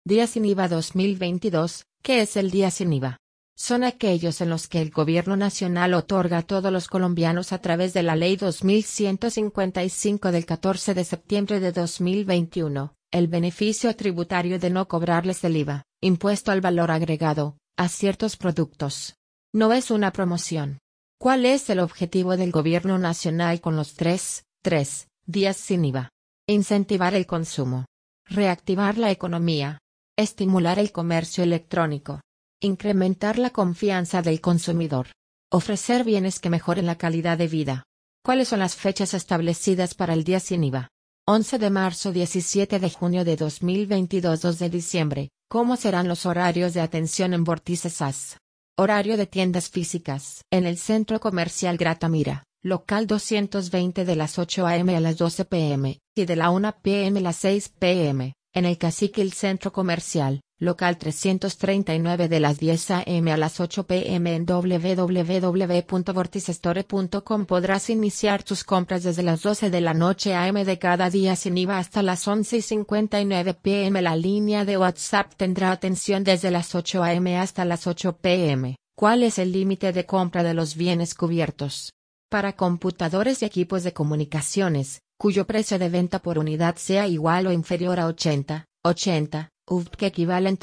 Día sin IVA 2022. ¿Qué es el día sin IVA? Son aquellos en los que el Gobierno Nacional otorga a todos los colombianos a través de la Ley 2155 del 14 de septiembre de 2021, el beneficio tributario de no cobrarles el IVA, impuesto al valor agregado, a ciertos productos. No es una promoción. ¿Cuál es el objetivo del Gobierno Nacional con los tres días sin IVA? Incentivar el consumo. Reactivar la economía. Estimular el comercio electrónico. Incrementar la confianza del consumidor. Ofrecer bienes que mejoren la calidad de vida. ¿Cuáles son las fechas establecidas para el día sin IVA? 11 de marzo, 17 de junio de 2022, 2 de diciembre. ¿Cómo serán los horarios de atención en Vortice SAS? Horario de tiendas físicas. En el Centro Comercial Gratamira, local 220 de las 8 a.m. a las 12 p.m., y de la 1 p.m. a las 6 p.m., en el Cacique el Centro Comercial, local 339 de las 10 a.m. a las 8 p.m. en www.vorticestore.com podrás iniciar tus compras desde las 12 de la noche a.m. de cada día sin IVA hasta las 11:59 p.m. La línea de WhatsApp tendrá atención desde las 8 a.m. hasta las 8 p.m. ¿Cuál es el límite de compra de los bienes cubiertos? Para computadores y equipos de comunicaciones, cuyo precio de venta por unidad sea igual o inferior a 80 UF, que equivalen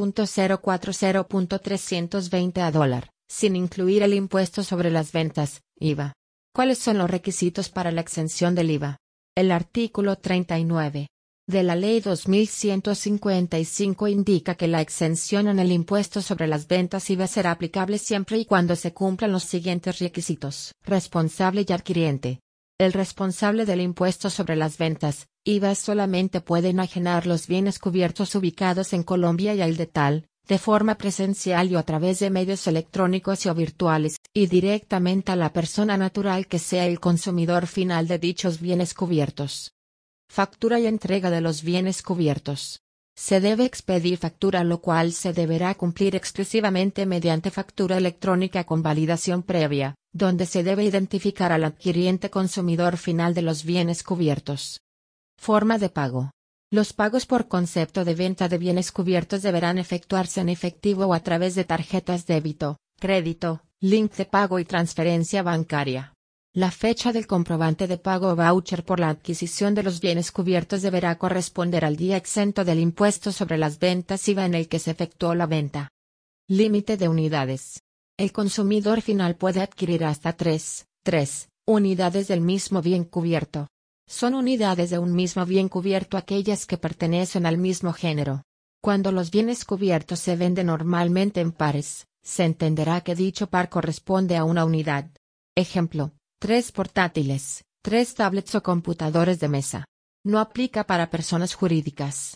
3.040.320 a dólar, sin incluir el impuesto sobre las ventas, IVA. ¿Cuáles son los requisitos para la exención del IVA? El artículo 39 de la Ley 2155 indica que la exención en el impuesto sobre las ventas IVA será aplicable siempre y cuando se cumplan los siguientes requisitos. Responsable y adquiriente. El responsable del impuesto sobre las ventas, IVA, solamente puede enajenar los bienes cubiertos ubicados en Colombia y al de tal, de forma presencial y o a través de medios electrónicos y o virtuales, y directamente a la persona natural que sea el consumidor final de dichos bienes cubiertos. Factura y entrega de los bienes cubiertos. Se debe expedir factura, lo cual se deberá cumplir exclusivamente mediante factura electrónica con validación previa, donde se debe identificar al adquiriente consumidor final de los bienes cubiertos. Forma de pago. Los pagos por concepto de venta de bienes cubiertos deberán efectuarse en efectivo o a través de tarjetas débito, crédito, link de pago y transferencia bancaria. La fecha del comprobante de pago o voucher por la adquisición de los bienes cubiertos deberá corresponder al día exento del impuesto sobre las ventas IVA en el que se efectuó la venta. Límite de unidades. El consumidor final puede adquirir hasta 3 unidades del mismo bien cubierto. Son unidades de un mismo bien cubierto aquellas que pertenecen al mismo género. Cuando los bienes cubiertos se venden normalmente en pares, se entenderá que dicho par corresponde a una unidad. Ejemplo: 3 portátiles, 3 tablets o computadores de mesa. No aplica para personas jurídicas.